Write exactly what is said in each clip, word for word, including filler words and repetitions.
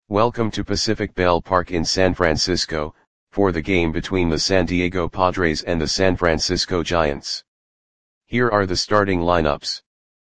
Welcome to Pacific Bell Park in San Francisco, for the game between the San Diego Padres and the San Francisco Giants. Here are the starting lineups.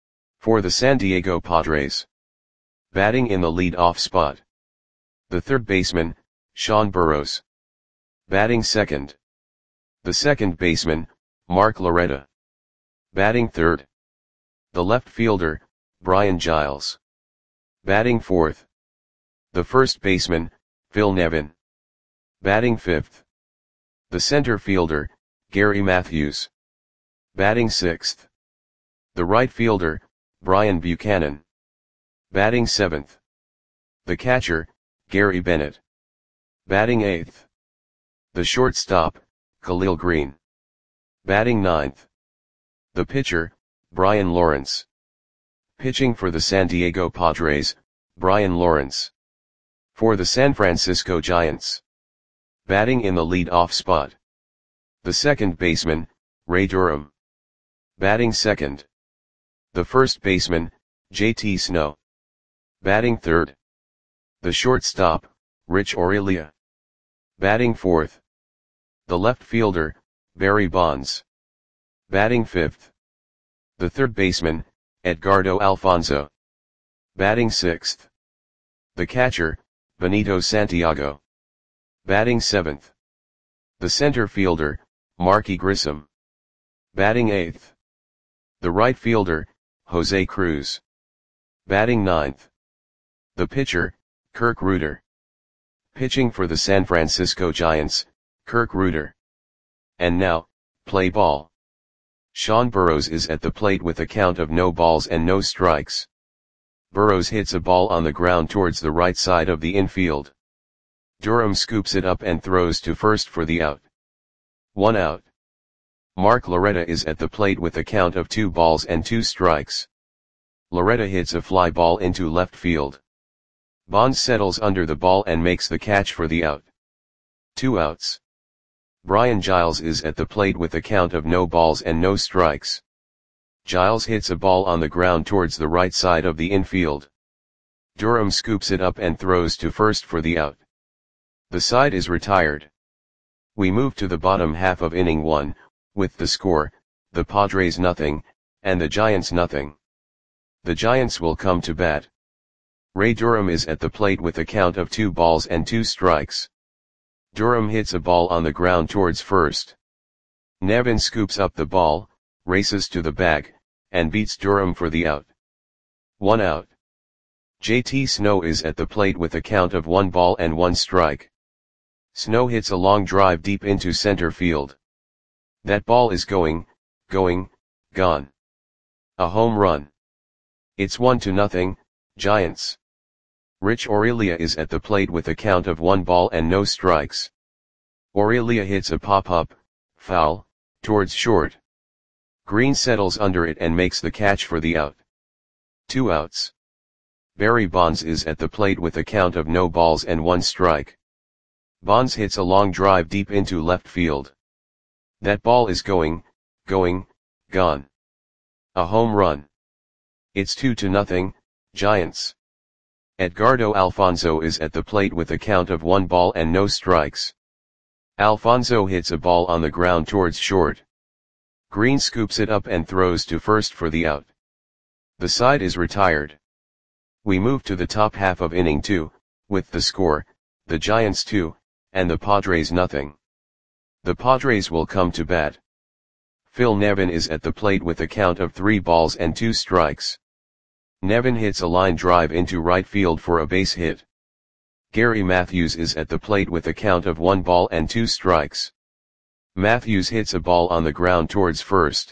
For the San Diego Padres. Batting in the lead-off spot. The third baseman, Sean Burroughs. Batting second. The second baseman, Mark Loretta. Batting third. The left fielder, Brian Giles. Batting fourth. The first baseman, Phil Nevin. Batting fifth. The center fielder, Gary Matthews. Batting sixth. The right fielder, Brian Buchanan. Batting seventh. The catcher, Gary Bennett. Batting eighth. The shortstop, Khalil Green. Batting ninth. The pitcher, Brian Lawrence. Pitching for the San Diego Padres, Brian Lawrence. For the San Francisco Giants. Batting in the lead-off spot. The second baseman, Ray Durham. Batting second. The first baseman, J T Snow. Batting third. The shortstop, Rich Aurelia. Batting fourth. The left fielder, Barry Bonds. Batting fifth. The third baseman, Edgardo Alfonzo. Batting sixth. The catcher, Benito Santiago. Batting seventh. The center fielder, Marky Grissom. Batting eighth. The right fielder, Jose Cruz. Batting ninth. The pitcher, Kirk Rueter. Pitching for the San Francisco Giants, Kirk Rueter. And now, play ball. Sean Burroughs is at the plate with a count of no balls and no strikes. Burroughs hits a ball on the ground towards the right side of the infield. Durham scoops it up and throws to first for the out. One out. Mark Loretta is at the plate with a count of two balls and two strikes. Loretta hits a fly ball into left field. Bonds settles under the ball and makes the catch for the out. Two outs. Brian Giles is at the plate with a count of no balls and no strikes. Giles hits a ball on the ground towards the right side of the infield. Durham scoops it up and throws to first for the out. The side is retired. We move to the bottom half of inning one, with the score, the Padres nothing, and the Giants nothing. The Giants will come to bat. Ray Durham is at the plate with a count of two balls and two strikes. Durham hits a ball on the ground towards first. Nevin scoops up the ball, races to the bag, and beats Durham for the out. One out. J T Snow is at the plate with a count of one ball and one strike. Snow hits a long drive deep into center field. That ball is going, going, gone. A home run. It's one to nothing, Giants. Rich Aurelia is at the plate with a count of one ball and no strikes. Aurelia hits a pop-up, foul, towards short. Green settles under it and makes the catch for the out. Two outs. Barry Bonds is at the plate with a count of no balls and one strike. Bonds hits a long drive deep into left field. That ball is going, going, gone. A home run. It's two to nothing, Giants. Edgardo Alfonzo is at the plate with a count of one ball and no strikes. Alfonzo hits a ball on the ground towards short. Green scoops it up and throws to first for the out. The side is retired. We move to the top half of inning two, with the score, the Giants two, and the Padres nothing. The Padres will come to bat. Phil Nevin is at the plate with a count of three balls and two strikes. Nevin hits a line drive into right field for a base hit. Gary Matthews is at the plate with a count of one ball and two strikes. Matthews hits a ball on the ground towards first.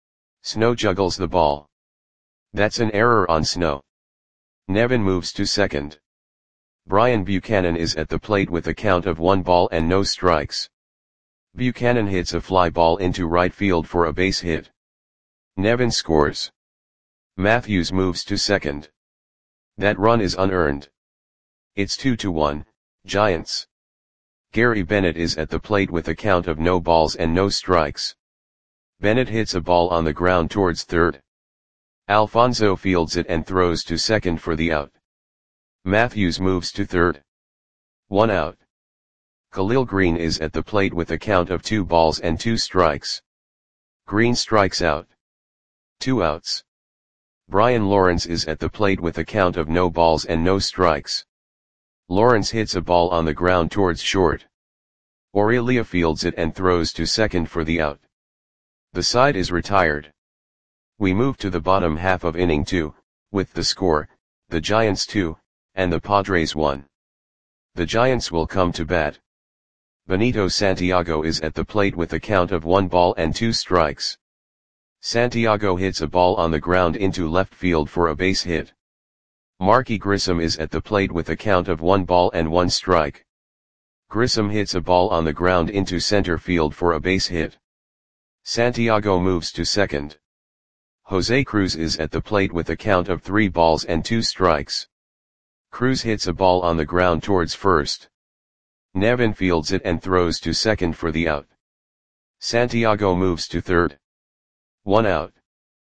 Snow juggles the ball. That's an error on Snow. Nevin moves to second. Brian Buchanan is at the plate with a count of one ball and no strikes. Buchanan hits a fly ball into right field for a base hit. Nevin scores. Matthews moves to second. That run is unearned. It's two to one, Giants. Gary Bennett is at the plate with a count of no balls and no strikes. Bennett hits a ball on the ground towards third. Alfonzo fields it and throws to second for the out. Matthews moves to third. One out. Khalil Green is at the plate with a count of two balls and two strikes. Green strikes out. Two outs. Brian Lawrence is at the plate with a count of no balls and no strikes. Lawrence hits a ball on the ground towards short. Aurelia fields it and throws to second for the out. The side is retired. We move to the bottom half of inning two, with the score, the Giants two, and the Padres one. The Giants will come to bat. Benito Santiago is at the plate with a count of one ball and two strikes. Santiago hits a ball on the ground into left field for a base hit. Marky Grissom is at the plate with a count of one ball and one strike. Grissom hits a ball on the ground into center field for a base hit. Santiago moves to second. Jose Cruz is at the plate with a count of three balls and two strikes. Cruz hits a ball on the ground towards first. Nevin fields it and throws to second for the out. Santiago moves to third. One out.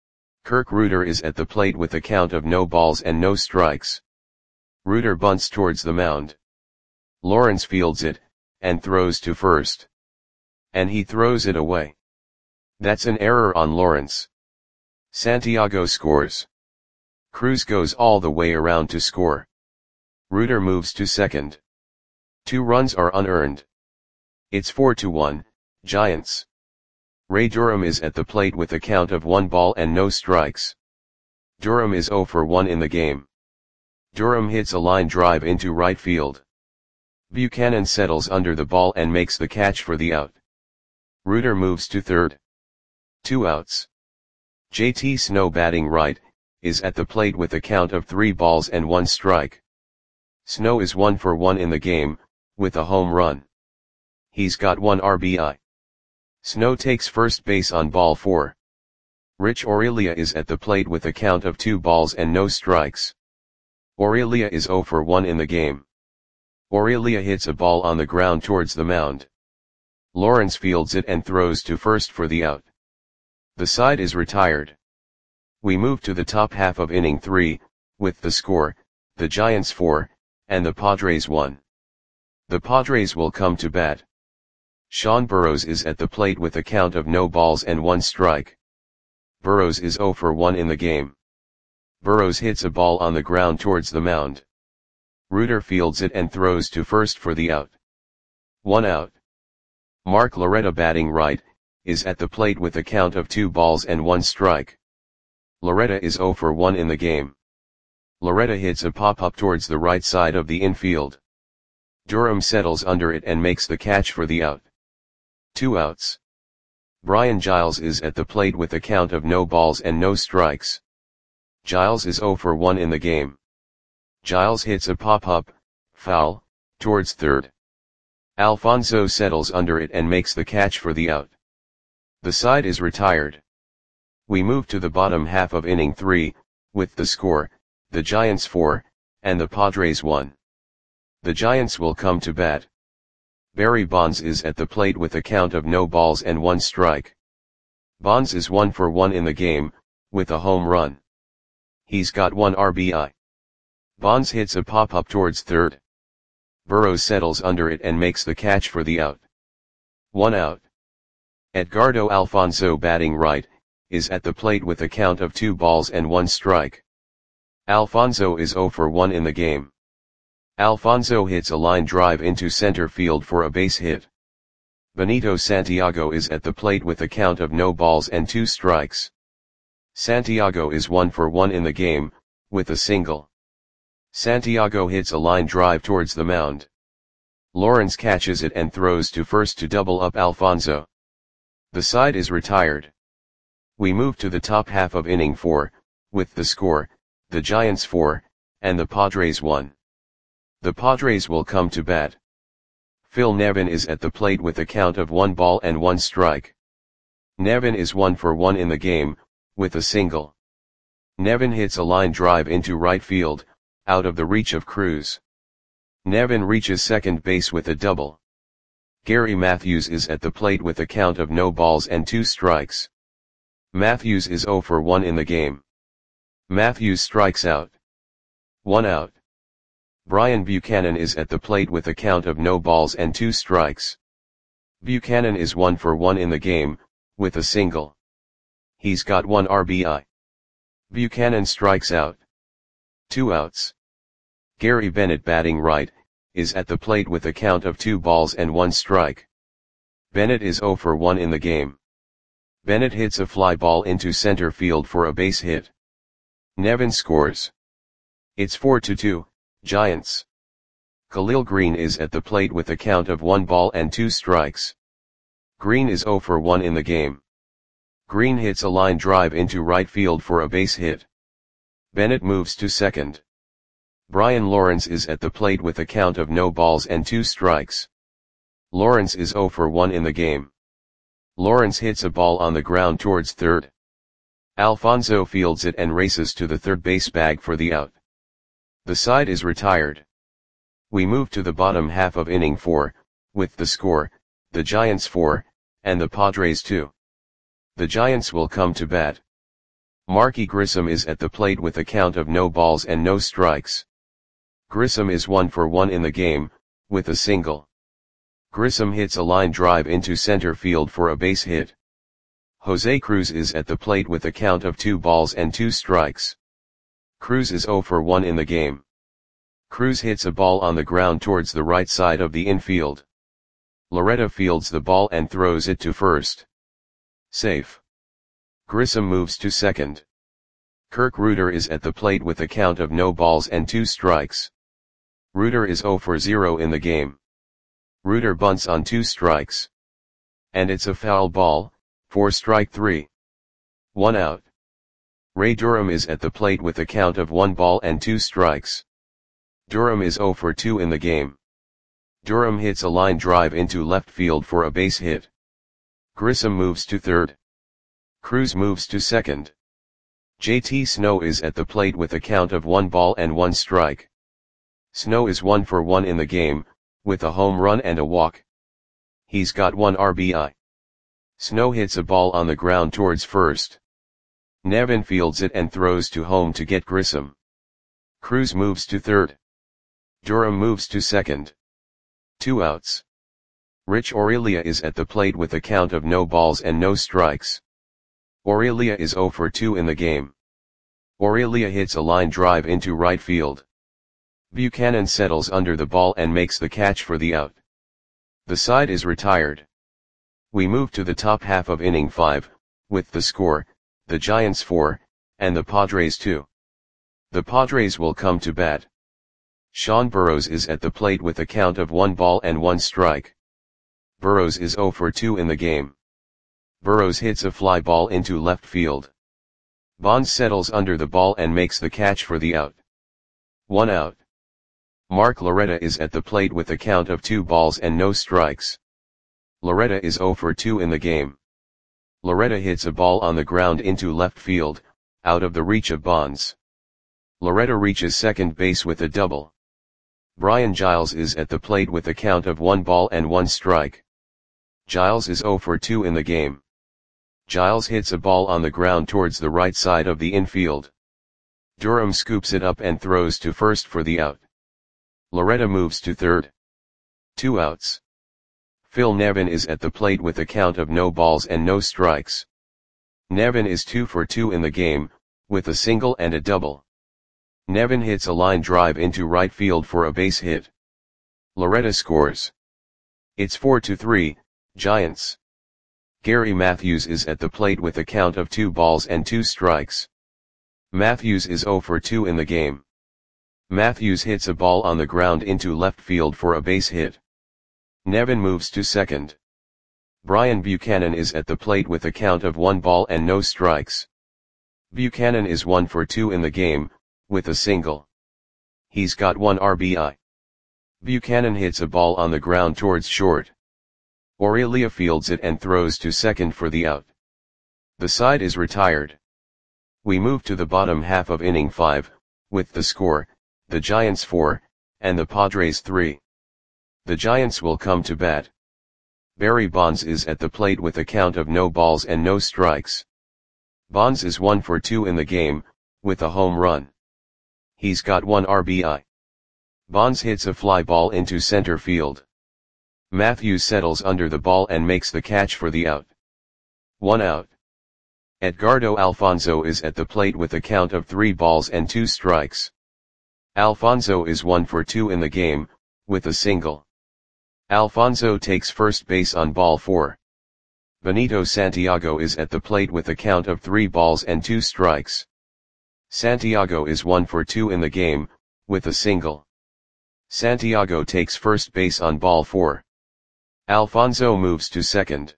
Kirk Reuter is at the plate with a count of no balls and no strikes. Reuter bunts towards the mound. Lawrence fields it, and throws to first. And he throws it away. That's an error on Lawrence. Santiago scores. Cruz goes all the way around to score. Reuter moves to second. Two runs are unearned. It's four to one, Giants. Ray Durham is at the plate with a count of one ball and no strikes. Durham is zero for one in the game. Durham hits a line drive into right field. Buchanan settles under the ball and makes the catch for the out. Reuter moves to third. Two outs. J T Snow batting right, is at the plate with a count of three balls and one strike. Snow is one for one in the game, with a home run. He's got one R B I. Snow takes first base on ball four. Rich Aurelia is at the plate with a count of two balls and no strikes. Aurelia is zero for one in the game. Aurelia hits a ball on the ground towards the mound. Lawrence fields it and throws to first for the out. The side is retired. We move to the top half of inning three, with the score, the Giants four, and the Padres one. The Padres will come to bat. Sean Burrows is at the plate with a count of no balls and one strike. Burrows is zero for one in the game. Burrows hits a ball on the ground towards the mound. Reuter fields it and throws to first for the out. One out. Mark Loretta batting right, is at the plate with a count of two balls and one strike. Loretta is zero for one in the game. Loretta hits a pop-up towards the right side of the infield. Durham settles under it and makes the catch for the out. Two outs. Brian Giles is at the plate with a count of no balls and no strikes. Giles is zero for one in the game. Giles hits a pop-up, foul, towards third. Alfonso settles under it and makes the catch for the out. The side is retired. We move to the bottom half of inning three, with the score, the Giants four, and the Padres one. The Giants will come to bat. Barry Bonds is at the plate with a count of no balls and one strike. Bonds is one for one in the game, with a home run. He's got one R B I. Bonds hits a pop-up towards third. Burrows settles under it and makes the catch for the out. One out. Edgardo Alfonso batting right, is at the plate with a count of two balls and one strike. Alfonso is zero for one in the game. Alfonso hits a line drive into center field for a base hit. Benito Santiago is at the plate with a count of no balls and two strikes. Santiago is one for one in the game, with a single. Santiago hits a line drive towards the mound. Lawrence catches it and throws to first to double up Alfonso. The side is retired. We move to the top half of inning four, with the score, the Giants four, and the Padres one. The Padres will come to bat. Phil Nevin is at the plate with a count of one ball and one strike. Nevin is one for one in the game, with a single. Nevin hits a line drive into right field, out of the reach of Cruz. Nevin reaches second base with a double. Gary Matthews is at the plate with a count of no balls and two strikes. Matthews is zero for one in the game. Matthews strikes out. One out. Brian Buchanan is at the plate with a count of no balls and two strikes. Buchanan is one for one in the game, with a single. He's got one R B I. Buchanan strikes out. Two outs. Gary Bennett, batting right, is at the plate with a count of two balls and one strike. Bennett is zero for one in the game. Bennett hits a fly ball into center field for a base hit. Nevin scores. It's four to two, Giants. Khalil Green is at the plate with a count of one ball and two strikes. Green is zero for one in the game. Green hits a line drive into right field for a base hit. Bennett moves to second. Brian Lawrence is at the plate with a count of no balls and two strikes. Lawrence is zero for one in the game. Lawrence hits a ball on the ground towards third. Alfonso fields it and races to the third base bag for the out. The side is retired. We move to the bottom half of inning four, with the score, the Giants four, and the Padres two. The Giants will come to bat. Marky Grissom is at the plate with a count of no balls and no strikes. Grissom is one for one in the game, with a single. Grissom hits a line drive into center field for a base hit. Jose Cruz is at the plate with a count of two balls and two strikes. Cruz is zero for one in the game. Cruz hits a ball on the ground towards the right side of the infield. Loretta fields the ball and throws it to first. Safe. Grissom moves to second. Kirk Reuter is at the plate with a count of no balls and two strikes. Reuter is zero for zero in the game. Reuter bunts on two strikes. And it's a foul ball, for strike three. One out. Ray Durham is at the plate with a count of one ball and two strikes. Durham is zero for two in the game. Durham hits a line drive into left field for a base hit. Grissom moves to third. Cruz moves to second. J T Snow is at the plate with a count of one ball and one strike. Snow is one for one in the game, with a home run and a walk. He's got one R B I. Snow hits a ball on the ground towards first. Nevin fields it and throws to home to get Grissom. Cruz moves to third. Durham moves to second. Two outs. Rich Aurelia is at the plate with a count of no balls and no strikes. Aurelia is zero for two in the game. Aurelia hits a line drive into right field. Buchanan settles under the ball and makes the catch for the out. The side is retired. We move to the top half of inning five, with the score, the Giants four, and the Padres two. The Padres will come to bat. Sean Burrows is at the plate with a count of one ball and one strike. Burrows is zero for two in the game. Burrows hits a fly ball into left field. Bonds settles under the ball and makes the catch for the out. One out. Mark Loretta is at the plate with a count of two balls and no strikes. Loretta is zero for two in the game. Loretta hits a ball on the ground into left field, out of the reach of Bonds. Loretta reaches second base with a double. Brian Giles is at the plate with a count of one ball and one strike. Giles is zero for two in the game. Giles hits a ball on the ground towards the right side of the infield. Durham scoops it up and throws to first for the out. Loretta moves to third. Two outs. Phil Nevin is at the plate with a count of no balls and no strikes. Nevin is two for two in the game, with a single and a double. Nevin hits a line drive into right field for a base hit. Loretta scores. It's four to three, Giants. Gary Matthews is at the plate with a count of two balls and two strikes. Matthews is zero for two in the game. Matthews hits a ball on the ground into left field for a base hit. Nevin moves to second. Brian Buchanan is at the plate with a count of one ball and no strikes. Buchanan is one for two in the game, with a single. He's got one R B I. Buchanan hits a ball on the ground towards short. Aurelia fields it and throws to second for the out. The side is retired. We move to the bottom half of inning five, with the score, the Giants four, and the Padres three. The Giants will come to bat. Barry Bonds is at the plate with a count of no balls and no strikes. Bonds is one for two in the game, with a home run. He's got one R B I. Bonds hits a fly ball into center field. Matthews settles under the ball and makes the catch for the out. One out. Edgardo Alfonso is at the plate with a count of three balls and two strikes. Alfonso is one for two in the game, with a single. Alfonso takes first base on ball four. Benito Santiago is at the plate with a count of three balls and two strikes. Santiago is one for two in the game, with a single. Santiago takes first base on ball four. Alfonso moves to second.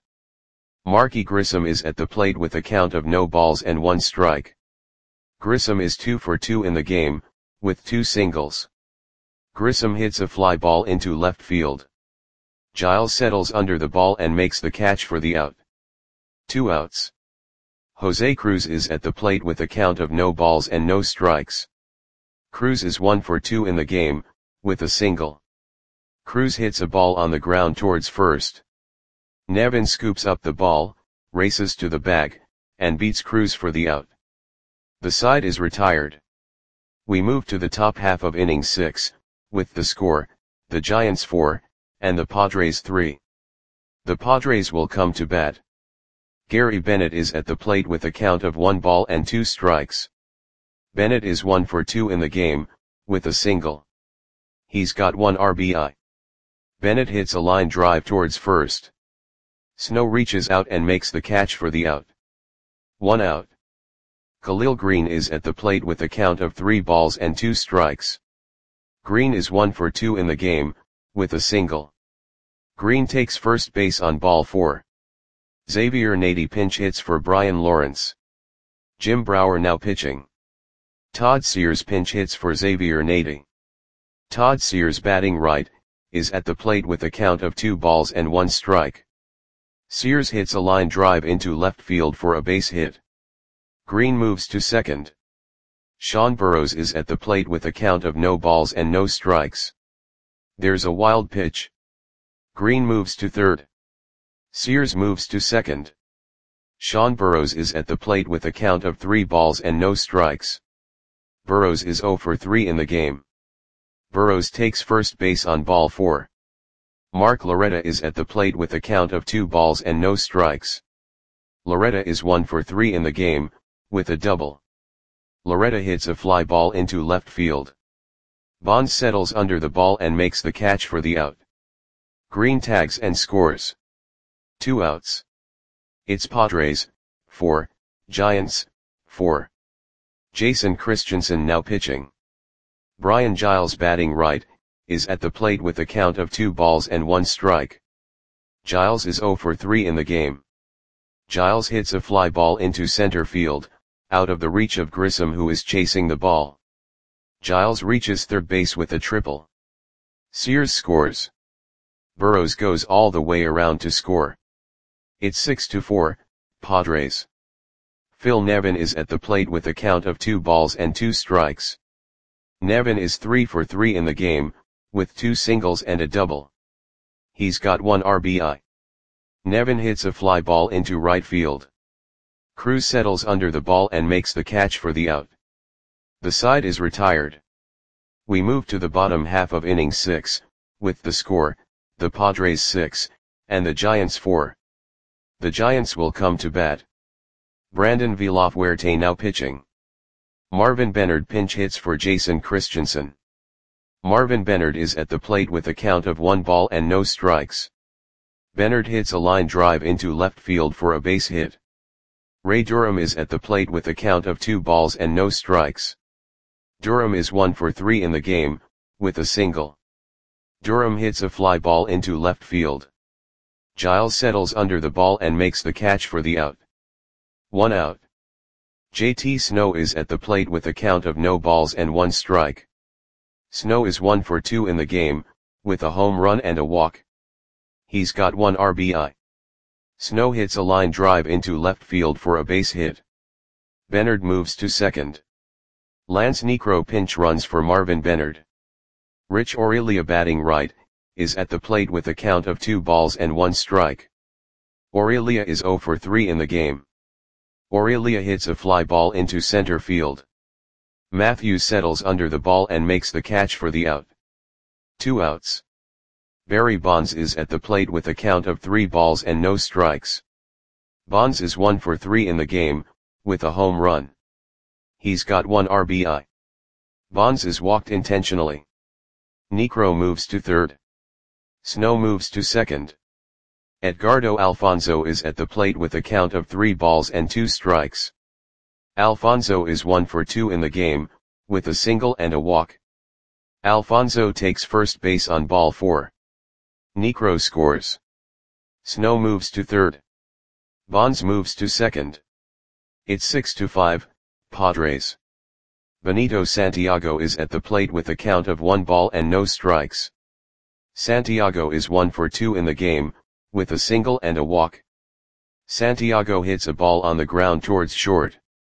Marky Grissom is at the plate with a count of no balls and one strike. Grissom is two for two in the game, with two singles. Grissom hits a fly ball into left field. Giles settles under the ball and makes the catch for the out. Two outs. Jose Cruz is at the plate with a count of no balls and no strikes. Cruz is one for two in the game, with a single. Cruz hits a ball on the ground towards first. Nevin scoops up the ball, races to the bag, and beats Cruz for the out. The side is retired. We move to the top half of inning six, with the score, the Giants four, and the Padres three. The Padres will come to bat. Gary Bennett is at the plate with a count of one ball and two strikes. Bennett is one for two in the game, with a single. He's got one R B I. Bennett hits a line drive towards first. Snow reaches out and makes the catch for the out. One out. Khalil Green is at the plate with a count of three balls and two strikes. Green is one for two in the game, with a single. Green takes first base on ball four. Xavier Nady pinch hits for Brian Lawrence. Jim Brower now pitching. Todd Sears pinch hits for Xavier Nady. Todd Sears, batting right, is at the plate with a count of two balls and one strike. Sears hits a line drive into left field for a base hit. Green moves to second. Sean Burrows is at the plate with a count of no balls and no strikes. There's a wild pitch. Green moves to third. Sears moves to second. Sean Burrows is at the plate with a count of three balls and no strikes. Burrows is zero for three in the game. Burrows takes first base on ball four. Mark Loretta is at the plate with a count of two balls and no strikes. Loretta is one for three in the game, with a double. Loretta hits a fly ball into left field. Bonds settles under the ball and makes the catch for the out. Green tags and scores. Two outs. It's Padres, four, Giants, four. Jason Christensen now pitching. Brian Giles, batting right, is at the plate with a count of two balls and one strike. Giles is zero for three in the game. Giles hits a fly ball into center field, out of the reach of Grissom, who is chasing the ball. Giles reaches third base with a triple. Sears scores. Burrows goes all the way around to score. It's six to four, Padres. Phil Nevin is at the plate with a count of two balls and two strikes. Nevin is three for three in the game, with two singles and a double. He's got one R B I. Nevin hits a fly ball into right field. Cruz settles under the ball and makes the catch for the out. The side is retired. We move to the bottom half of inning six, with the score, the Padres six, and the Giants four. The Giants will come to bat. Brandon Villafuerte now pitching. Marvin Bennard pinch hits for Jason Christensen. Marvin Bennard is at the plate with a count of one ball and no strikes. Bennard hits a line drive into left field for a base hit. Ray Durham is at the plate with a count of two balls and no strikes. Durham is one for three in the game, with a single. Durham hits a fly ball into left field. Giles settles under the ball and makes the catch for the out. One out. J T Snow is at the plate with a count of no balls and one strike. Snow is one for two in the game, with a home run and a walk. He's got one R B I. Snow hits a line drive into left field for a base hit. Bennard moves to second. Lance Niekro pinch runs for Marvin Bennard. Rich Aurelia, batting right, is at the plate with a count of two balls and one strike. Aurelia is zero for three in the game. Aurelia hits a fly ball into center field. Matthews settles under the ball and makes the catch for the out. Two outs. Barry Bonds is at the plate with a count of three balls and no strikes. Bonds is one for three in the game, with a home run. He's got one R B I. Bonds is walked intentionally. Niekro moves to third. Snow moves to second. Edgardo Alfonzo is at the plate with a count of three balls and two strikes. Alfonzo is one for two in the game, with a single and a walk. Alfonzo takes first base on ball four. Niekro scores. Snow moves to third. Bonds moves to second. It's six to five, Padres. Benito Santiago is at the plate with a count of one ball and no strikes. Santiago is one for two in the game, with a single and a walk. Santiago hits a ball on the ground towards short.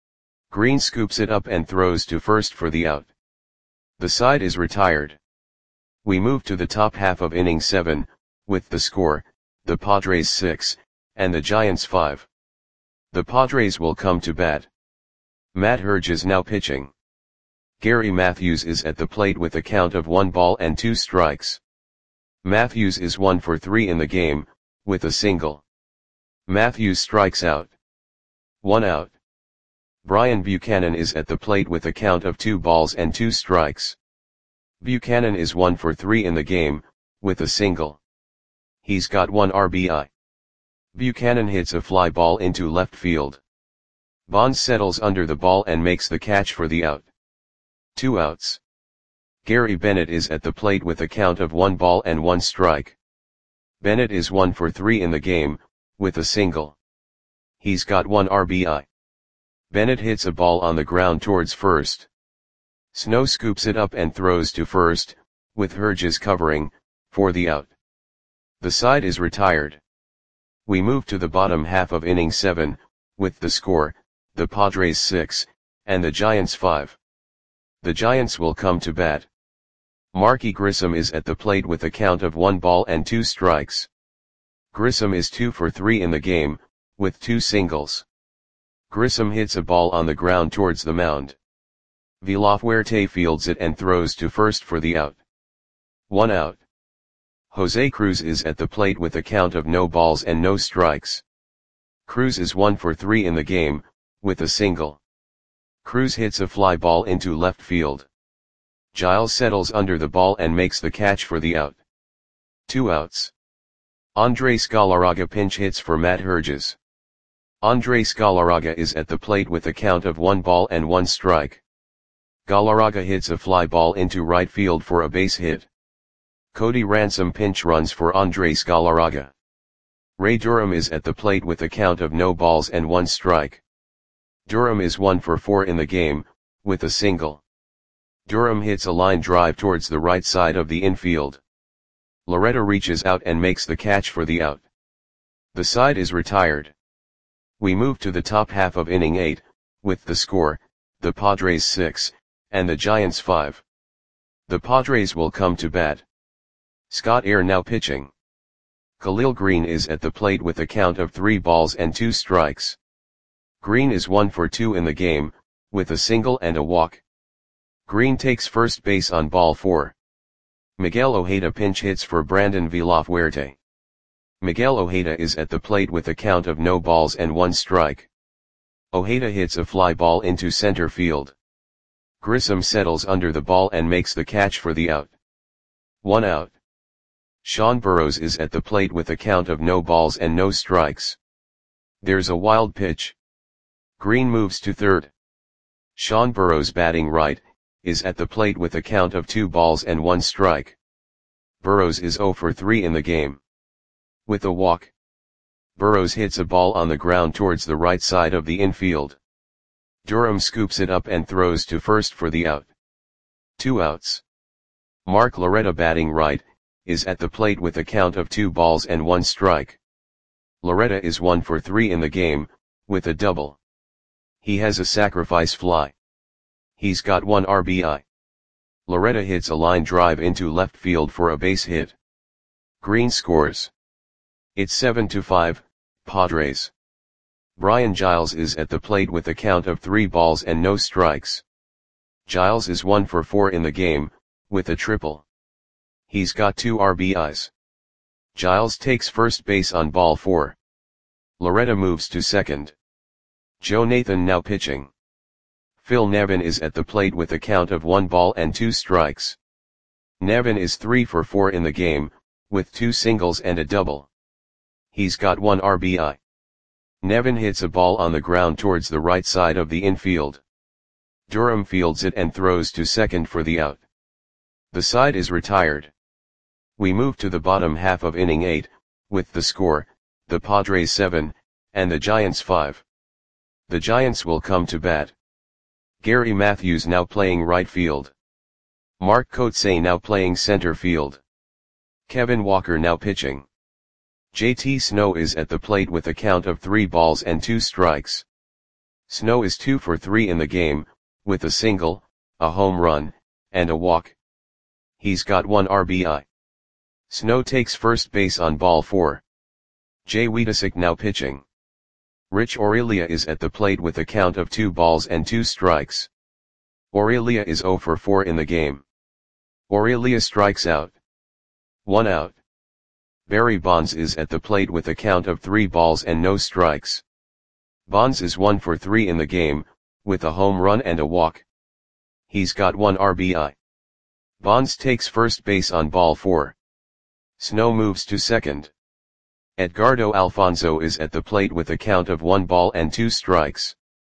Green scoops it up and throws to first for the out. The side is retired. We move to the top half of inning seven, with the score, the Padres six, and the Giants five. The Padres will come to bat. Matt Herge is now pitching. Gary Matthews is at the plate with a count of one ball and two strikes. Matthews is one for three in the game, with a single. Matthews strikes out. One out. Brian Buchanan is at the plate with a count of two balls and two strikes. Buchanan is one for three in the game, with a single. He's got one R B I. Buchanan hits a fly ball into left field. Bonds settles under the ball and makes the catch for the out. Two outs. Gary Bennett is at the plate with a count of one ball and one strike. Bennett is one for three in the game, with a single. He's got one R B I. Bennett hits a ball on the ground towards first. Snow scoops it up and throws to first, with Herges covering, for the out. The side is retired. We move to the bottom half of inning seven, with the score, the Padres six, and the Giants five. The Giants will come to bat. Marky Grissom is at the plate with a count of one ball and two strikes. Grissom is two for three in the game, with two singles. Grissom hits a ball on the ground towards the mound. Villafuerte fields it and throws to first for the out. One out. Jose Cruz is at the plate with a count of no balls and no strikes. Cruz is one for three in the game, with a single. Cruz hits a fly ball into left field. Giles settles under the ball and makes the catch for the out. Two outs. Andres Galarraga pinch hits for Matt Herges. Andres Galarraga is at the plate with a count of one ball and one strike. Galarraga hits a fly ball into right field for a base hit. Cody Ransom pinch runs for Andres Galarraga. Ray Durham is at the plate with a count of no balls and one strike. Durham is one for four in the game, with a single. Durham hits a line drive towards the right side of the infield. Loretta reaches out and makes the catch for the out. The side is retired. We move to the top half of inning eight, with the score, the Padres six, and the Giants five. The Padres will come to bat. Scott Air now pitching. Khalil Green is at the plate with a count of three balls and two strikes. Green is one for two in the game, with a single and a walk. Green takes first base on ball four. Miguel Ojeda pinch hits for Brandon Villafuerte. Miguel Ojeda is at the plate with a count of no balls and one strike. Ojeda hits a fly ball into center field. Grissom settles under the ball and makes the catch for the out. One out. Sean Burrows is at the plate with a count of no balls and no strikes. There's a wild pitch. Green moves to third. Sean Burrows batting right, is at the plate with a count of two balls and one strike. Burrows is zero for three in the game. With a walk. Burrows hits a ball on the ground towards the right side of the infield. Durham scoops it up and throws to first for the out. Two outs. Mark Loretta batting right, is at the plate with a count of two balls and one strike. Loretta is one for three in the game, with a double. He has a sacrifice fly. He's got one R B I. Loretta hits a line drive into left field for a base hit. Green scores. It's seven to five, Padres. Brian Giles is at the plate with a count of three balls and no strikes. Giles is one for four in the game, with a triple. He's got two R B Is. Giles takes first base on ball four. Loretta moves to second. Joe Nathan now pitching. Phil Nevin is at the plate with a count of one ball and two strikes. Nevin is three for four in the game, with two singles and a double. He's got one R B I. Nevin hits a ball on the ground towards the right side of the infield. Durham fields it and throws to second for the out. The side is retired. We move to the bottom half of inning eight, with the score, the Padres seven, and the Giants five. The Giants will come to bat. Gary Matthews now playing right field. Mark Kotsay now playing center field. Kevin Walker now pitching. J T Snow is at the plate with a count of three balls and two strikes. Snow is two for three in the game, with a single, a home run, and a walk. He's got one R B I. Snow takes first base on ball four. Jay Wiedesick now pitching. Rich Aurelia is at the plate with a count of two balls and two strikes. Aurelia is zero for four in the game. Aurelia strikes out. One out. Barry Bonds is at the plate with a count of three balls and no strikes. Bonds is one for three in the game, with a home run and a walk. He's got one R B I. Bonds takes first base on ball four. Snow moves to second. Edgardo Alfonzo is at the plate with a count of one ball and two strikes.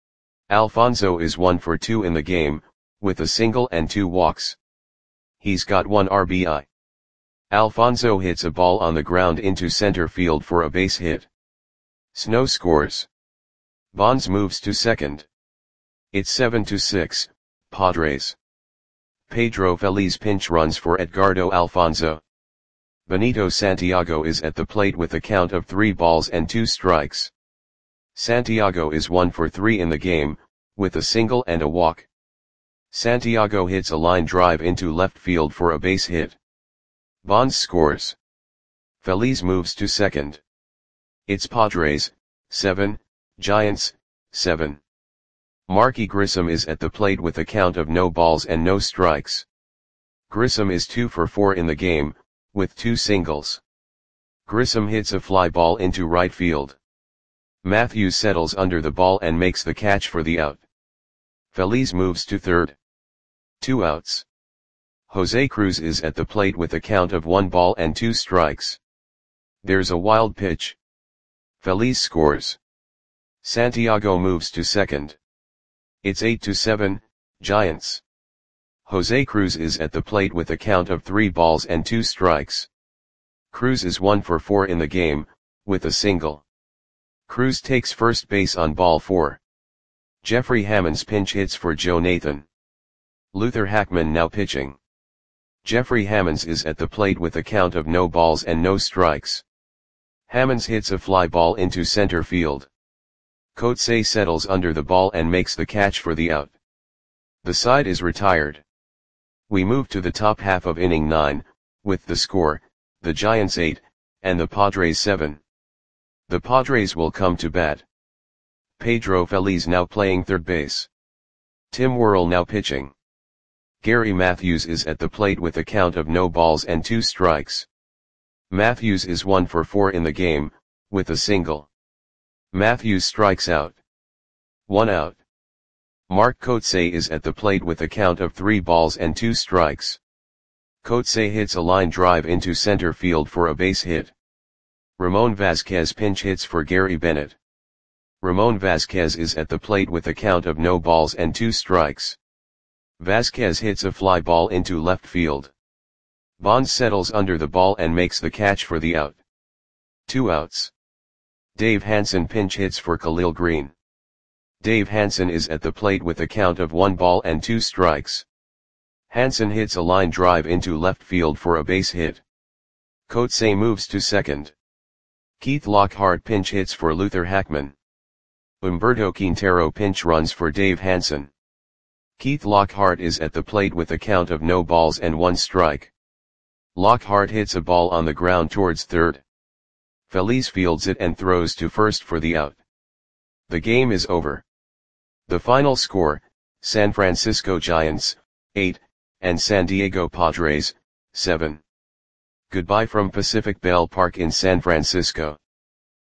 Alfonzo is one for two in the game, with a single and two walks. He's got one R B I. Alfonzo hits a ball on the ground into center field for a base hit. Snow scores. Bonds moves to second. It's seven to six, Padres. Pedro Feliz pinch runs for Edgardo Alfonzo. Benito Santiago is at the plate with a count of three balls and two strikes. Santiago is one for three in the game, with a single and a walk. Santiago hits a line drive into left field for a base hit. Bonds scores. Feliz moves to second. It's Padres, seven, Giants, seven. Marky Grissom is at the plate with a count of no balls and no strikes. Grissom is two for four in the game, with two singles. Grissom hits a fly ball into right field. Matthews settles under the ball and makes the catch for the out. Feliz moves to third. Two outs. Jose Cruz is at the plate with a count of one ball and two strikes. There's a wild pitch. Feliz scores. Santiago moves to second. It's eight to seven, Giants. Jose Cruz is at the plate with a count of three balls and two strikes. Cruz is one for four in the game, with a single. Cruz takes first base on ball four. Jeffrey Hammonds pinch hits for Joe Nathan. Luther Hackman now pitching. Jeffrey Hammonds is at the plate with a count of no balls and no strikes. Hammonds hits a fly ball into center field. Kotsay settles under the ball and makes the catch for the out. The side is retired. We move to the top half of inning nine, with the score, the Giants eight, and the Padres seven. The Padres will come to bat. Pedro Feliz now playing third base. Tim Worrell now pitching. Gary Matthews is at the plate with a count of no balls and two strikes. Matthews is one for four in the game, with a single. Matthews strikes out. One out. Mark Kotsay is at the plate with a count of three balls and two strikes. Kotsay hits a line drive into center field for a base hit. Ramon Vasquez pinch hits for Gary Bennett. Ramon Vasquez is at the plate with a count of no balls and two strikes. Vasquez hits a fly ball into left field. Bonds settles under the ball and makes the catch for the out. Two outs. Dave Hansen pinch hits for Khalil Green. Dave Hansen is at the plate with a count of one ball and two strikes. Hansen hits a line drive into left field for a base hit. Kotsay moves to second. Keith Lockhart pinch hits for Luther Hackman. Humberto Quintero pinch runs for Dave Hansen. Keith Lockhart is at the plate with a count of no balls and one strike. Lockhart hits a ball on the ground towards third. Feliz fields it and throws to first for the out. The game is over. The final score, San Francisco Giants, eight, and San Diego Padres, seven. Goodbye from Pacific Bell Park in San Francisco.